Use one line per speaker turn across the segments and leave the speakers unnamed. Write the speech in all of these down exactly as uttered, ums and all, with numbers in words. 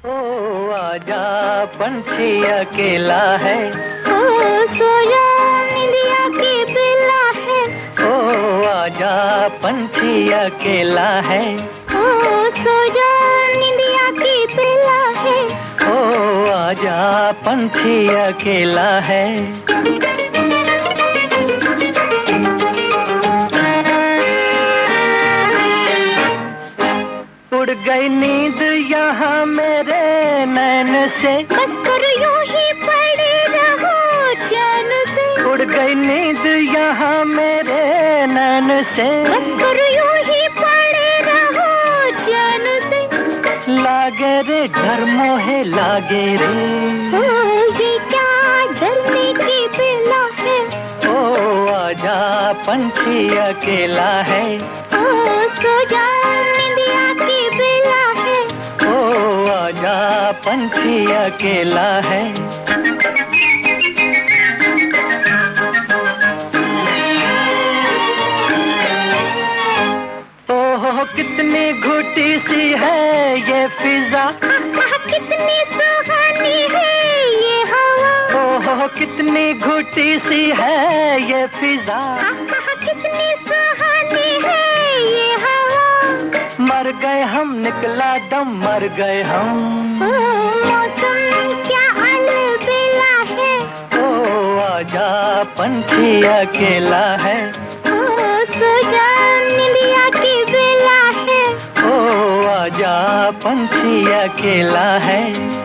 ओ आजा पंछी अकेला है,
ओ सोया निंदिया की बेला है।
ओ आजा पंछी अकेला है,
ओ सोया निंदिया की बेला है।
ओ आजा पंछी अकेला है। उड़ गई नींद यहाँ मेरे नैन से,
बस कर यूं ही पड़े रहो चैन से।
उड़ गई नींद यहाँ मेरे नैन से,
बस कर यूं ही पड़े रहो चैन से।
लागे रे डर मोहे लागे रे,
ओ ये क्या डरने की बेला है।
ओ आजा पंछी अकेला है,
ओ सो जा निंदिया की बेला है।
ओ आजा पंछी अकेला है। ओहो कितनी घुटी सी है ये फिजा,
कितनी सुहानी है ये हवा।
ओहो कितनी घुटी सी है ये फिजा,
कितनी सुहानी है ये हवा।
मर गए हम निकला दम मर गए हम,
ओ मौसम क्या अलबेला है।
ओ आजा पंछी अकेला है,
ओ सो जा निंदिया की बेला है।
ओ आजा पंछी अकेला है।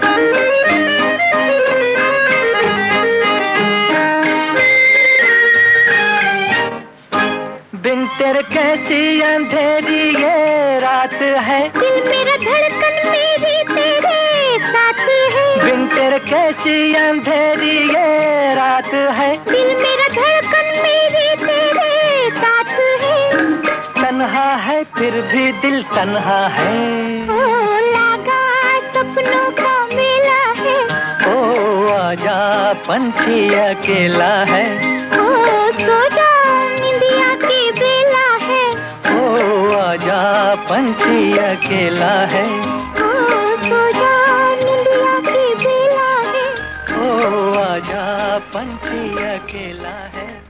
बिन तेरे कैसी अंधेरी ये रात है,
दिल मेरा धड़कन मेरी तेरे साथ है।
बिन तेरे कैसी अंधेरी ये रात है,
दिल मेरा धड़कन मेरी तेरे साथ है।
तन्हा है फिर भी दिल तन्हा है,
ओ लगा सपनों का मेला है।
ओ आजा पंछी अकेला है,
ओ सो जा निंदिया की बेला है।
ओ आजा पंछी अकेला है,
ओ सो जा निंदिया की बेला है।
ओ आजा पंछी अकेला है।